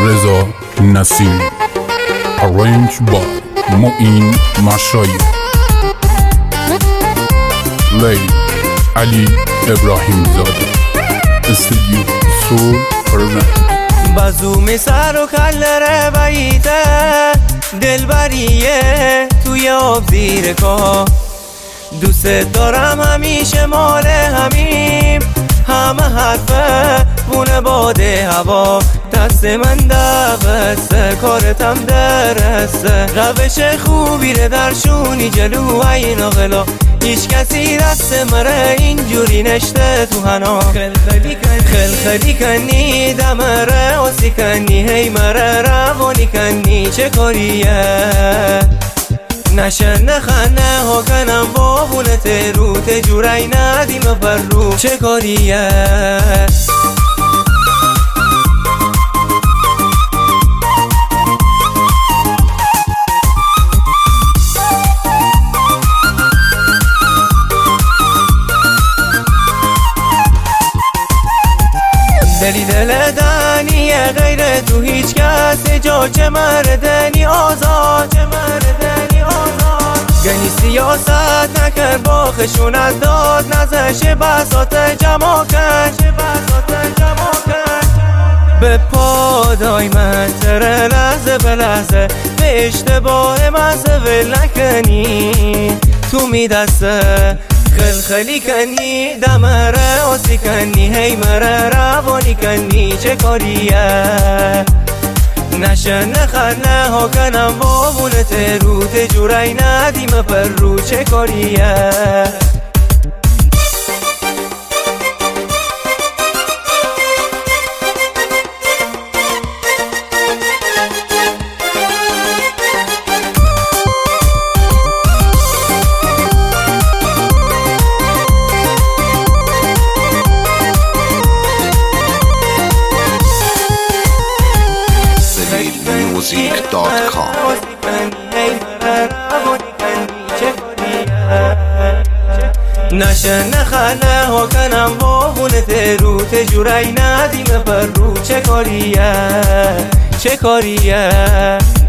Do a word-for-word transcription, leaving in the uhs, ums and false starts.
رضا نصیری. Arrange by معین مشایی. Play علی ابراهیم زاده. استودیو سول پرونت. بزوم سر و کلره بعیده، دلبریه توی آب زیر کا. دوست دارم همیشه مال همیم، همه حرفه بونه باده هوا. دست من دبسته کارتم درسته، روش خوبی ره درشونی جلو این آقلا. هیچ کسی دست مره اینجوری نشته تو هنا. خل خلی کنی خل خلی کنی دمره آسی کنی، هی مره روانی کنی چه کاریه. نشه نخنه ها کنم بابونه ترو، تجورای ندیم پر رو چه کاریه. دلی دل دنیه غیر تو هیچ کس جا، چه مردنی آزاد، چه مردنی آزاد. گنی سیاست نکر با خشونت داد، نزش بساط جمع کن، چه بساط جمع کن. به پادای من تره لحظه به لحظه، به اشتباه مزه ول نکنی تو می دسته. خل خلی کنی دمره آسی کنی، هی مره روانی کنی چه کاریه. نشه نخنه ها کنم بابونه ترو، تجورای ندیم پر رو چه کاریه. music dot com. نشه نخنه ها کنم بابونه ترو، تجورای ندیم پر رو چه کاریه، چه کاریه.